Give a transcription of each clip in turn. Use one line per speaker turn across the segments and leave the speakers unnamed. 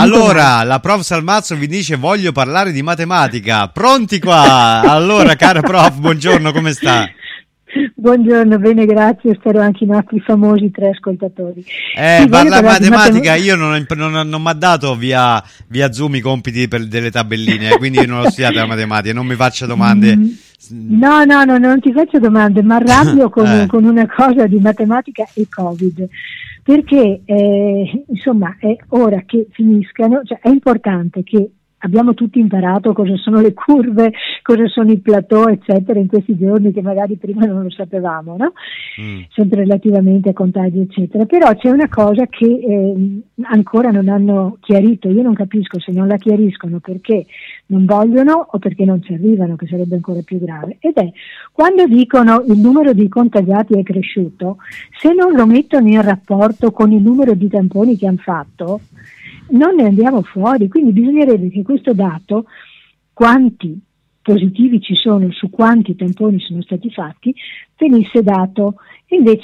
Allora, la prof Salmazzo vi dice voglio parlare di matematica. Pronti qua? Allora, cara prof, buongiorno, come sta?
Buongiorno, bene, grazie. Spero anche i nostri famosi 3 ascoltatori.
Parla matematica, io non mi ha dato via Zoom i compiti delle tabelline, quindi non ho studiato la matematica, non mi faccia domande.
No, non ti faccio domande, ma arrabbio con una cosa di matematica e Covid. Perché insomma è ora che finiscano, cioè è importante che abbiamo tutti imparato cosa sono le curve, cosa sono i plateau, eccetera, in questi giorni che magari prima non lo sapevamo, no? Sempre relativamente a contagi, eccetera. Però c'è una cosa che ancora non hanno chiarito, io non capisco se non la chiariscono perché non vogliono o perché non ci arrivano, che sarebbe ancora più grave, ed è quando dicono il numero di contagiati è cresciuto, se non lo mettono in rapporto con il numero di tamponi che hanno fatto, non ne andiamo fuori. Quindi bisognerebbe che questo dato, quanti positivi ci sono su quanti tamponi sono stati fatti, venisse dato, invece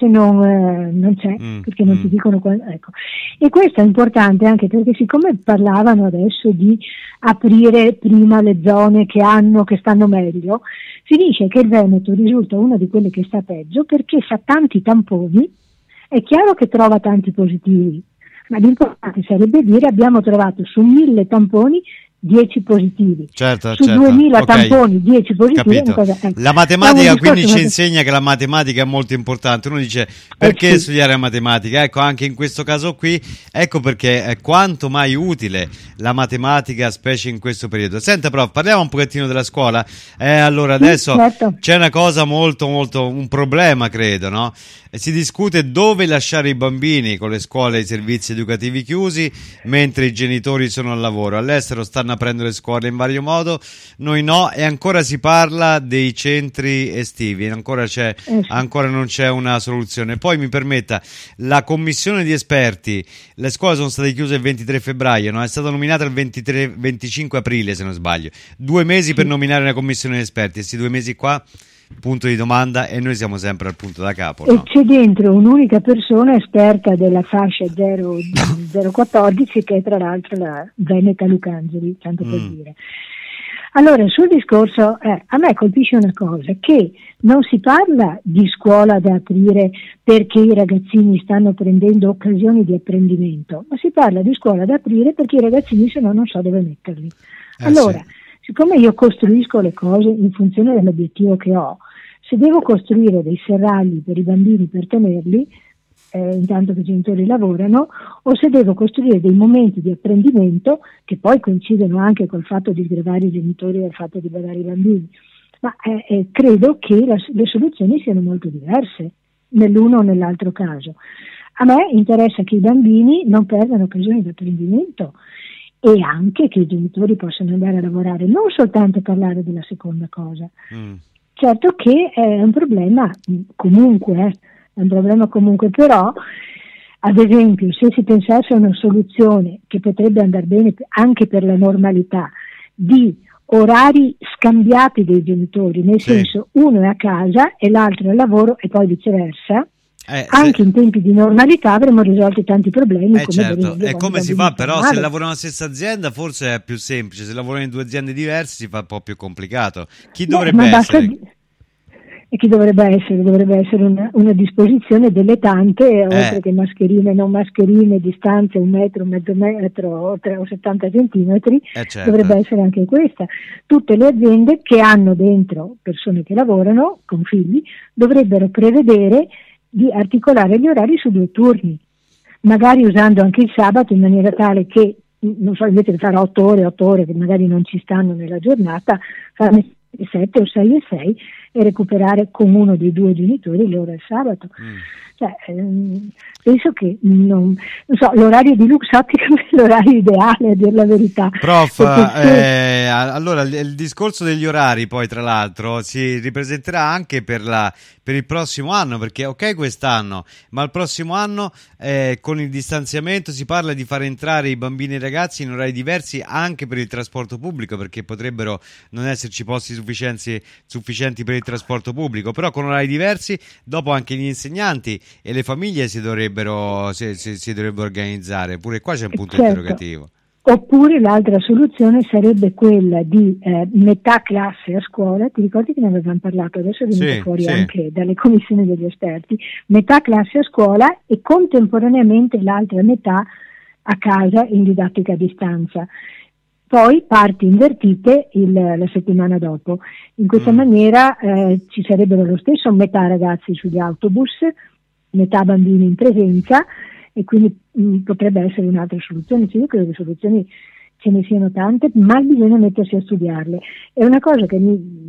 non c'è, perché non ti dicono ecco. E questo è importante anche perché siccome parlavano adesso di aprire prima le zone che stanno meglio, finisce che il Veneto risulta una di quelle che sta peggio perché fa tanti tamponi, è chiaro che trova tanti positivi, ma l'importante sarebbe dire abbiamo trovato su 1000 tamponi 10 positivi,
certo,
su 2000 tamponi 10 positivi.
La matematica quindi ci insegna che la matematica è molto importante. Uno dice perché studiare la matematica? Ecco, anche in questo caso qui, ecco perché è quanto mai utile la matematica, specie in questo periodo. Senta prof, parliamo un pochettino della scuola. Allora adesso c'è una cosa molto un problema, credo, no? Si discute dove lasciare i bambini con le scuole e i servizi educativi chiusi mentre i genitori sono al lavoro. All'estero stanno aprendo le scuole in vario modo, noi no, e ancora si parla dei centri estivi, ancora non c'è una soluzione. Poi mi permetta, la commissione di esperti, le scuole sono state chiuse il 23 febbraio, no? È stata nominata il 25 aprile se non sbaglio, 2 mesi per nominare una commissione di esperti, e questi 2 mesi qua, punto di domanda, e noi siamo sempre al punto da capo, no?
E c'è dentro un'unica persona esperta della fascia 0-14 che è tra l'altro la Veneta Lucangeli, tanto per dire. Allora, sul discorso, a me colpisce una cosa, che non si parla di scuola da aprire perché i ragazzini stanno prendendo occasioni di apprendimento, ma si parla di scuola da aprire perché i ragazzini se no non so dove metterli. Allora, siccome io costruisco le cose in funzione dell'obiettivo che ho, se devo costruire dei serragli per i bambini per tenerli, intanto che i genitori lavorano, o se devo costruire dei momenti di apprendimento che poi coincidono anche col fatto di sgravare i genitori dal fatto di badare i bambini. Ma credo che le soluzioni siano molto diverse nell'uno o nell'altro caso. A me interessa che i bambini non perdano occasioni di apprendimento e anche che i genitori possano andare a lavorare, non soltanto parlare della seconda cosa. Certo che è un problema comunque, però ad esempio se si pensasse a una soluzione che potrebbe andare bene anche per la normalità di orari scambiati dei genitori, nel senso uno è a casa e l'altro è al lavoro e poi viceversa, anche in tempi di normalità avremmo risolto tanti problemi.
E come si fa però? Se lavorano nella stessa azienda forse è più semplice, se lavorano in 2 aziende diverse si fa un po' più complicato. Chi dovrebbe essere?
E chi dovrebbe essere? Dovrebbe essere una disposizione delle tante, oltre che mascherine, non mascherine, distanze 1 metro, mezzo metro o 70 centimetri, dovrebbe essere anche questa. Tutte le aziende che hanno dentro persone che lavorano con figli dovrebbero prevedere di articolare gli orari su 2 turni, magari usando anche il sabato in maniera tale che, non so, invece di fare 8 ore che magari non ci stanno nella giornata, farne 7 o 6 e 6 e recuperare con uno dei 2 genitori l'ora il sabato. Cioè, penso che non so, l'orario di Luxottica è l'orario ideale, a dir la verità.
Prof, allora il discorso degli orari poi tra l'altro si ripresenterà anche per il prossimo anno, perché ok quest'anno, ma il prossimo anno con il distanziamento si parla di far entrare i bambini e i ragazzi in orari diversi anche per il trasporto pubblico, perché potrebbero non esserci posti sufficienti per il trasporto pubblico, però con orari diversi. Dopo anche gli insegnanti e le famiglie si dovrebbero organizzare, pure qua c'è un punto interrogativo.
Oppure l'altra soluzione sarebbe quella di metà classe a scuola, ti ricordi che ne avevamo parlato, adesso è venuto fuori anche dalle commissioni degli esperti, metà classe a scuola e contemporaneamente l'altra metà a casa in didattica a distanza. Poi parti invertite la settimana dopo. In questa maniera ci sarebbero lo stesso metà ragazzi sugli autobus, metà bambini in presenza, e quindi potrebbe essere un'altra soluzione. Io credo che soluzioni ce ne siano tante, ma bisogna mettersi a studiarle. È una cosa che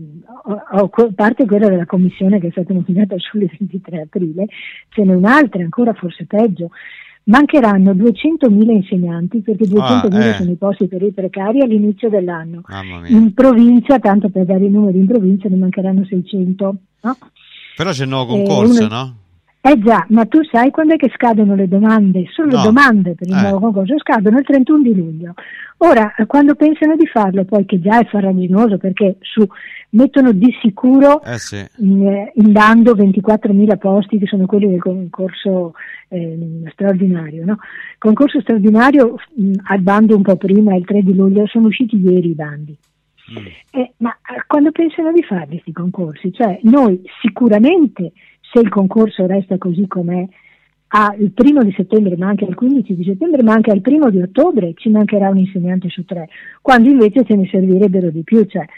a parte quella della commissione che è stata nominata solo il 23 aprile, ce n'è un'altra ancora forse peggio. Mancheranno 200.000 insegnanti, perché 200.000 sono i posti per i precari all'inizio dell'anno. In provincia, tanto per dare i numeri, in provincia ne mancheranno 600, no?
Però c'è il nuovo concorso, no?
Già, ma tu sai quando è che scadono le domande? Solo le domande per il nuovo concorso scadono il 31 di luglio. Ora, quando pensano di farlo, poi che già è farraginoso, perché mettono di sicuro in bando 24.000 posti, che sono quelli del concorso straordinario, no? Concorso straordinario al bando un po' prima, il 3 di luglio, sono usciti ieri i bandi. Ma quando pensano di farli questi concorsi? Cioè, noi sicuramente, se il concorso resta così com'è, il 1 di settembre, ma anche al 15 di settembre, ma anche al 1 di ottobre ci mancherà un insegnante su 3, quando invece ce ne servirebbero di più. Cioè,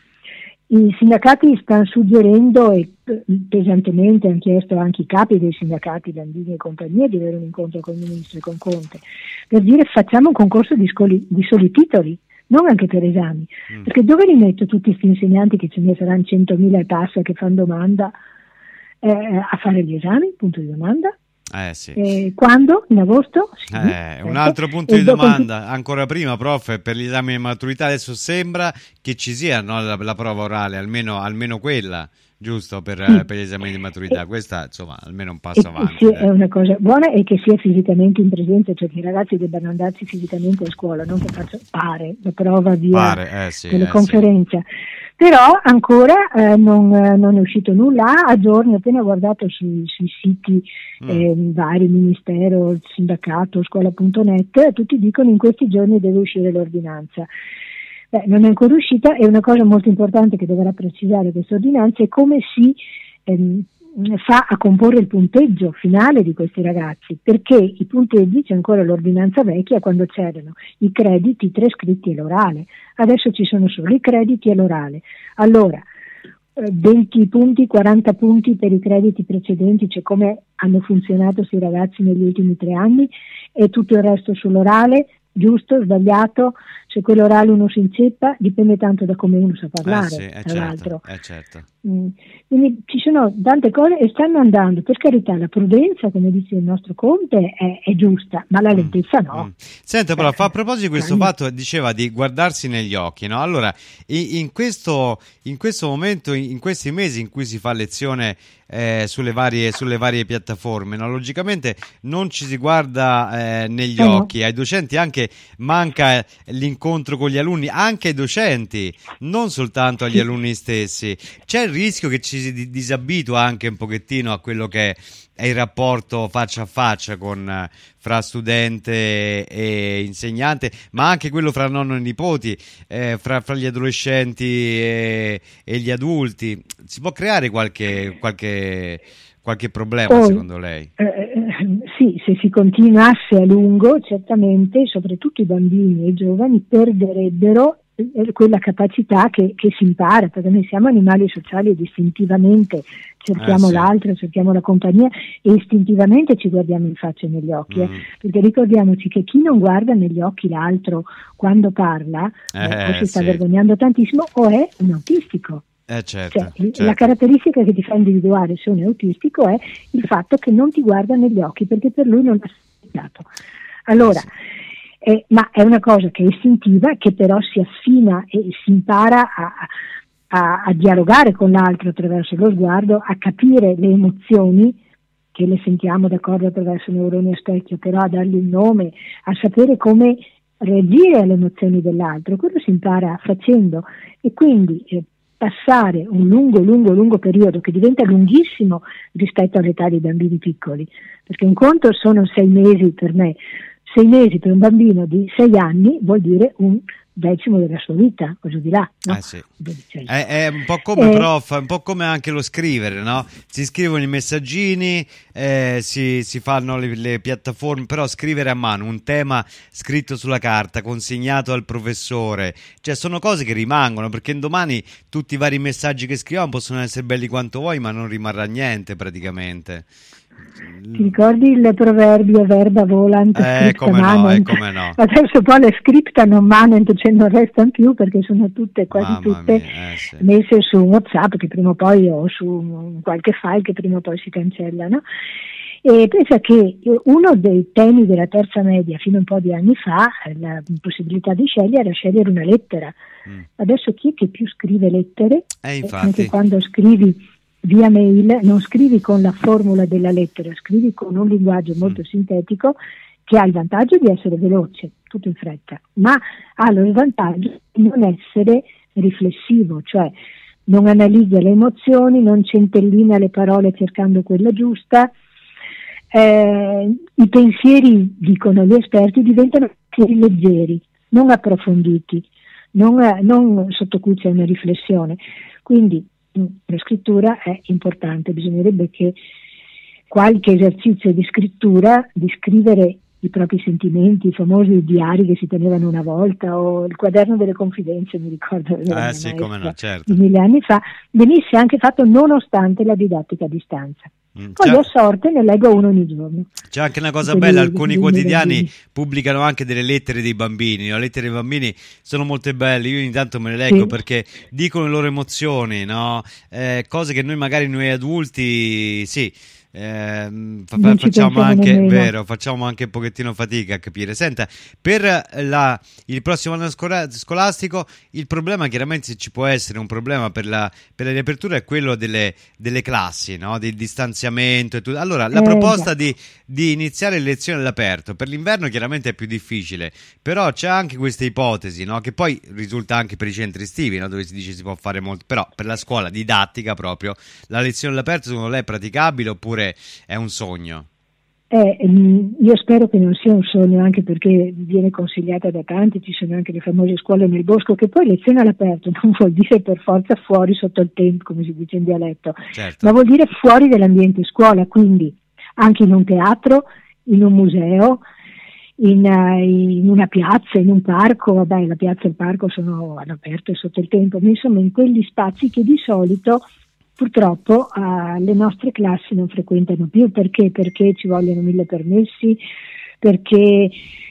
i sindacati stanno suggerendo, e pesantemente hanno chiesto anche i capi dei sindacati, Landini e compagnia, di avere un incontro con il ministro e con Conte, per dire: facciamo un concorso di soli titoli, non anche per esami, perché dove li metto tutti questi insegnanti, che ce ne saranno 100.000 e passa, che fanno domanda, a fare gli esami, punto di domanda? Quando? In agosto? Sì,
un altro punto di domanda, ancora prima, prof, per gli esami di maturità. Adesso sembra che ci sia, no, la prova orale, almeno quella, giusto, per gli esami di maturità. Questa, insomma, almeno un passo avanti.
Sì, è una cosa buona, e che sia fisicamente in presenza, cioè che i ragazzi debbano andarsi fisicamente a scuola, non che la prova via teleconferenza. Però ancora non è uscito nulla. A giorni, appena guardato sui siti vari, Ministero, Sindacato, Scuola.net, tutti dicono: in questi giorni deve uscire l'ordinanza. Non è ancora uscita, e una cosa molto importante che dovrà precisare questa ordinanza è come si fa a comporre il punteggio finale di questi ragazzi, perché i punteggi, c'è ancora l'ordinanza vecchia quando c'erano i crediti, 3 scritti e l'orale, adesso ci sono solo i crediti e l'orale. Allora 20 punti, 40 punti per i crediti precedenti, cioè come hanno funzionato questi ragazzi negli ultimi 3 anni, e tutto il resto sull'orale. Giusto, sbagliato, se quello orale uno si inceppa, dipende tanto da come uno sa parlare, tra l'altro.
Certo.
Quindi ci sono tante cose, e stanno andando, per carità, la prudenza, come dice il nostro Conte, è giusta, ma la lentezza no.
Senta, però, a proposito di questo fatto, diceva di guardarsi negli occhi, no? Allora, in questo momento, in questi mesi in cui si fa lezione sulle varie piattaforme, no? Logicamente non ci si guarda negli occhi, ai docenti anche manca l'incontro con gli alunni, anche ai docenti, non soltanto agli alunni stessi. C'è il rischio che ci si disabitua anche un pochettino a quello che è il rapporto faccia a faccia fra studente e insegnante, ma anche quello fra nonno e nipoti, fra gli adolescenti e gli adulti. Si può creare qualche problema, secondo lei?
Sì, se si continuasse a lungo, certamente, soprattutto i bambini e i giovani perderebbero quella capacità che si impara, perché noi siamo animali sociali e istintivamente cerchiamo l'altro, cerchiamo la compagnia, e istintivamente ci guardiamo in faccia e negli occhi, perché ricordiamoci che chi non guarda negli occhi l'altro quando parla o si sta vergognando tantissimo, o è un autistico.
Certo.
La caratteristica che ti fa individuare se uno è autistico è il fatto che non ti guarda negli occhi, perché per lui non è spiegato. Allora, ma è una cosa che è istintiva, che però si affina e si impara a dialogare con l'altro attraverso lo sguardo, a capire le emozioni, che le sentiamo d'accordo attraverso i neuroni a specchio, però a dargli un nome, a sapere come reagire alle emozioni dell'altro. Quello si impara facendo, e quindi passare un lungo periodo, che diventa lunghissimo rispetto all'età dei bambini piccoli, perché un conto sono 6 mesi per me, 6 mesi per un bambino di 6 anni vuol dire un decimo della sua vita, o giù di là, no?
Sì. È un po' come prof, è un po' come anche lo scrivere, no? Si scrivono i messaggini, si fanno le piattaforme, però scrivere a mano un tema scritto sulla carta, consegnato al professore, cioè sono cose che rimangono, perché domani tutti i vari messaggi che scriviamo possono essere belli quanto vuoi, ma non rimarrà niente praticamente.
Ti ricordi il proverbio verba volant scripta
come
manent?
No, come no.
Adesso poi le scripta non manent, cioè non restano più, perché sono tutte, quasi tutte
sì,
messe su WhatsApp che prima o poi, o su qualche file che prima o poi si cancellano. E pensa che uno dei temi della terza media fino a un po' di anni fa, la possibilità di scegliere, era scegliere una lettera. Adesso chi è che più scrive lettere?
Infatti.
Anche quando scrivi via mail non scrivi con la formula della lettera, scrivi con un linguaggio molto sintetico che ha il vantaggio di essere veloce, tutto in fretta, ma ha lo svantaggio di non essere riflessivo, cioè non analizza le emozioni, non centellina le parole cercando quella giusta. I pensieri, dicono gli esperti, diventano pensieri leggeri, non approfonditi, non sotto cui c'è una riflessione. Quindi la scrittura è importante, bisognerebbe che qualche esercizio di scrittura, di scrivere i propri sentimenti, i famosi diari che si tenevano una volta, o il quaderno delle confidenze, mi ricordo
sì, come no, certo,
di 1000 anni fa, venisse anche fatto nonostante la didattica a distanza. Poi a sorte ne leggo uno ogni giorno.
C'è anche una cosa bella, alcuni quotidiani pubblicano anche delle lettere dei bambini. Le lettere dei bambini sono molto belle, io ogni tanto me le leggo perché dicono le loro emozioni, no? Cose che noi adulti facciamo anche un pochettino fatica a capire. Senta, per il prossimo anno scolastico il problema, chiaramente, se ci può essere un problema per la riapertura, è quello delle classi, no? Del distanziamento e tutto. Allora, la proposta di iniziare le lezioni all'aperto per l'inverno chiaramente è più difficile, però c'è anche questa ipotesi, no? Che poi risulta anche per i centri estivi, no? Dove si dice si può fare molto, però per la scuola didattica proprio la lezione all'aperto secondo lei è praticabile oppure è un sogno?
Io spero che non sia un sogno, anche perché viene consigliata da tanti, ci sono anche le famose scuole nel bosco, che poi lezione all'aperto non vuol dire per forza fuori sotto il tempo, come si dice in dialetto,
certo,
ma vuol dire fuori dall'ambiente scuola, quindi anche in un teatro, in un museo, in una piazza, in un parco. Vabbè, la piazza e il parco sono all'aperto e sotto il tempo, ma insomma in quegli spazi che di solito purtroppo le nostre classi non frequentano più. Perché ci vogliono 1000 permessi, perché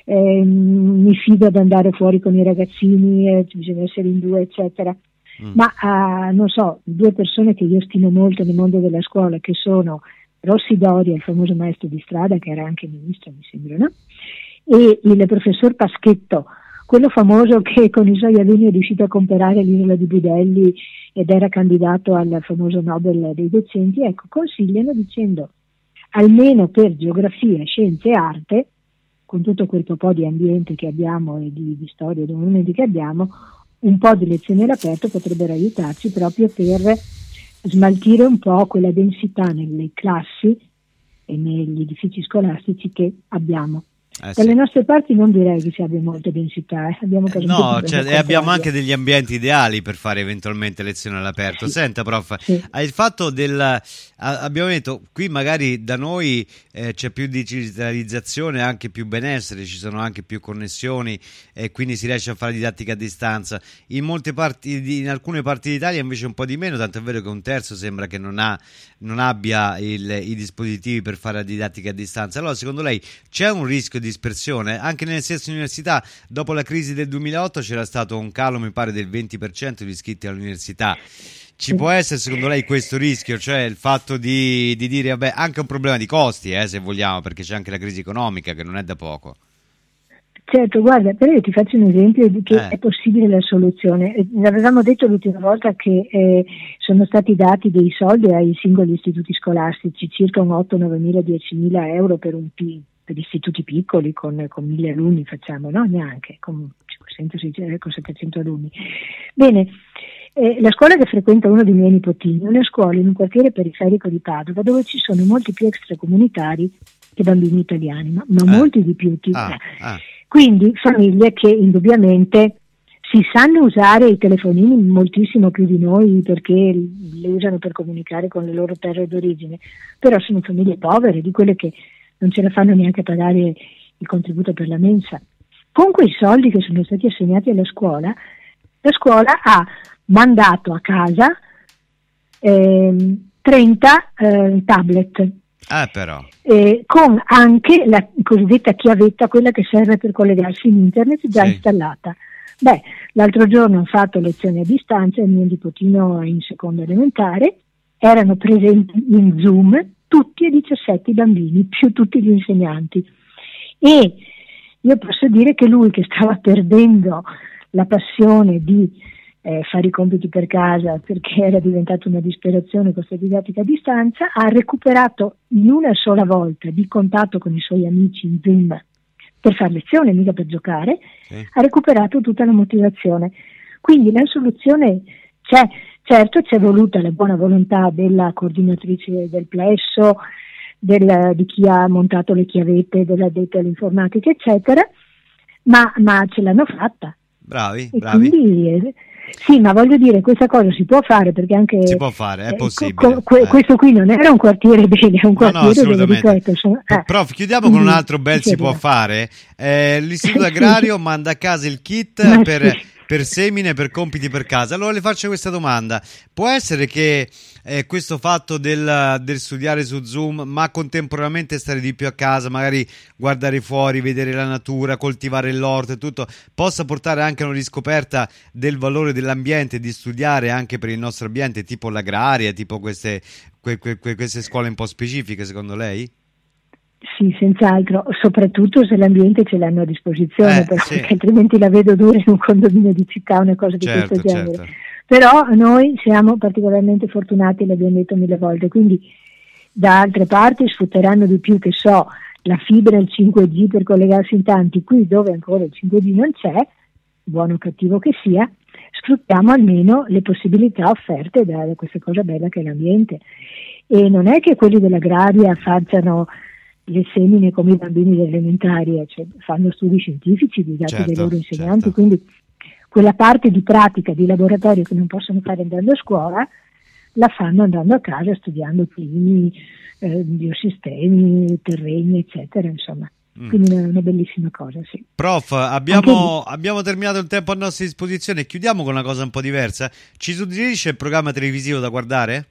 mi fido ad andare fuori con i ragazzini, bisogna essere in 2, eccetera. Ma non so, 2 persone che io stimo molto nel mondo della scuola, che sono Rossi Doria, il famoso maestro di strada, che era anche ministro, mi sembra, no? E il professor Paschetto, quello famoso che con i suoi alunni è riuscito a comprare l'isola di Budelli ed era candidato al famoso Nobel dei docenti. Ecco, consigliano dicendo, almeno per geografia, scienze e arte, con tutto quel po' di ambiente che abbiamo e di storia e di monumenti che abbiamo, un po' di lezioni all'aperto potrebbero aiutarci proprio per smaltire un po' quella densità nelle classi e negli edifici scolastici che abbiamo. Dalle nostre parti non direi che ci abbia molta densità, abbiamo
abbiamo anche degli ambienti ideali per fare eventualmente lezioni all'aperto. Sì. Senta, prof, il fatto abbiamo detto qui magari da noi c'è più digitalizzazione, anche più benessere, ci sono anche più connessioni e quindi si riesce a fare didattica a distanza. In alcune parti d'Italia invece un po' di meno, tanto è vero che 1/3 sembra che non abbia i dispositivi per fare la didattica a distanza. Allora, secondo lei c'è un rischio di dispersione? Anche nelle stesse università, dopo la crisi del 2008 c'era stato un calo, mi pare, del 20% di iscritti all'università. Ci può essere, secondo lei, questo rischio, cioè il fatto di dire, vabbè, anche un problema di costi, se vogliamo, perché c'è anche la crisi economica che non è da poco.
Certo, guarda, però io ti faccio un esempio di che è possibile la soluzione. Avevamo detto l'ultima volta che sono stati dati dei soldi ai singoli istituti scolastici, circa un 8-9 mila, 10 mila euro per istituti piccoli con 1000 alunni, facciamo, no? Neanche, con 700 alunni. Bene, la scuola che frequenta uno dei miei nipotini è una scuola in un quartiere periferico di Padova, dove ci sono molti più extracomunitari che bambini italiani, ma
Ah.
molti di più.
Ah.
Quindi famiglie che indubbiamente si sanno usare i telefonini moltissimo più di noi, perché li usano per comunicare con le loro terre d'origine, però sono famiglie povere, di quelle che non ce la fanno neanche a pagare il contributo per la mensa. Con quei soldi che sono stati assegnati alla scuola, la scuola ha mandato a casa 30 tablet,
Però.
con anche la cosiddetta chiavetta, quella che serve per collegarsi in internet, già
Sì.
installata. L'altro giorno ho fatto lezioni a distanza, il mio nipotino è in seconda elementare, erano presenti in Zoom tutti e 17 i bambini, più tutti gli insegnanti. E io posso dire che lui, che stava perdendo la passione di fare i compiti per casa, perché era diventata una disperazione questa didattica a distanza, ha recuperato in una sola volta di contatto con i suoi amici in Zoom per fare lezione, mica per giocare,
Sì.
ha recuperato tutta la motivazione. Quindi la soluzione c'è. Certo, c'è voluta la buona volontà della coordinatrice del plesso, di chi ha montato le chiavette, dell'addetto all'informatica, eccetera, ma ce l'hanno fatta.
Bravi.
Quindi, sì, ma voglio dire, questa cosa si può fare, perché anche
Si può fare, è possibile.
questo qui non era un quartiere bene, è un quartiere
assolutamente.
dove, ripeto,
Prof, chiudiamo con un altro bel si può fare. L'Istituto Agrario manda a casa il kit per semine, per compiti per casa. Allora le faccio questa domanda: può essere che questo fatto del studiare su Zoom, ma contemporaneamente stare di più a casa, magari guardare fuori, vedere la natura, coltivare l'orto e tutto, possa portare anche a una riscoperta del valore dell'ambiente, di studiare anche per il nostro ambiente, tipo l'agraria, tipo queste scuole un po' specifiche, secondo lei?
Sì, senz'altro, soprattutto se l'ambiente ce l'hanno a disposizione, perché
sì.
altrimenti la vedo dura in un condominio di città, una cosa di questo genere.
Certo.
Però noi siamo particolarmente fortunati, l'abbiamo detto 1000 volte, quindi da altre parti sfrutteranno di più, che so, la fibra, il 5G per collegarsi in tanti. Qui dove ancora il 5G non c'è, buono o cattivo che sia, sfruttiamo almeno le possibilità offerte da questa cosa bella che è l'ambiente. E non è che quelli dell'agraria facciano le semine come i bambini delle elementarie, cioè fanno studi scientifici guidati dai loro insegnanti, quindi quella parte di pratica, di laboratorio che non possono fare andando a scuola, la fanno andando a casa studiando climi, biosistemi, terreni, eccetera, insomma. Quindi è una bellissima cosa, sì.
Prof, abbiamo terminato il tempo a nostra disposizione, chiudiamo con una cosa un po' diversa. Ci suggerisce il programma televisivo da guardare?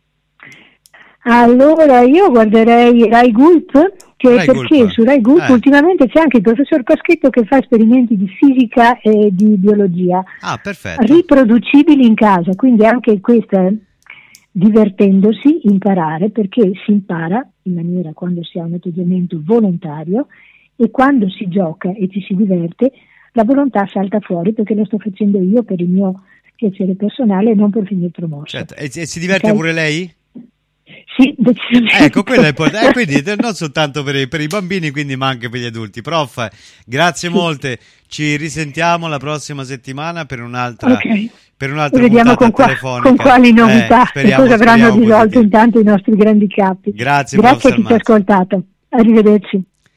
Allora io guarderei Rai Gulp, perché su Rai Gulp ultimamente c'è anche il professor Paschetto che fa esperimenti di fisica e di biologia riproducibili in casa, quindi anche questa, divertendosi, imparare, perché si impara in maniera, quando si ha un atteggiamento volontario, e quando si gioca e ci si diverte la volontà salta fuori, perché lo sto facendo io per il mio piacere personale e non per finire promosso.
Certo. E si diverte pure lei?
Sì, decisamente.
Ecco, quello è importante. Quindi non soltanto per i bambini, quindi, ma anche per gli adulti. Prof, grazie molte. Ci risentiamo la prossima settimana per un'altra
vediamo
puntata telefonica.
Con quali novità e cosa avranno risolto intanto i nostri grandi capi.
Grazie
a chi ci ha ascoltato. Arrivederci.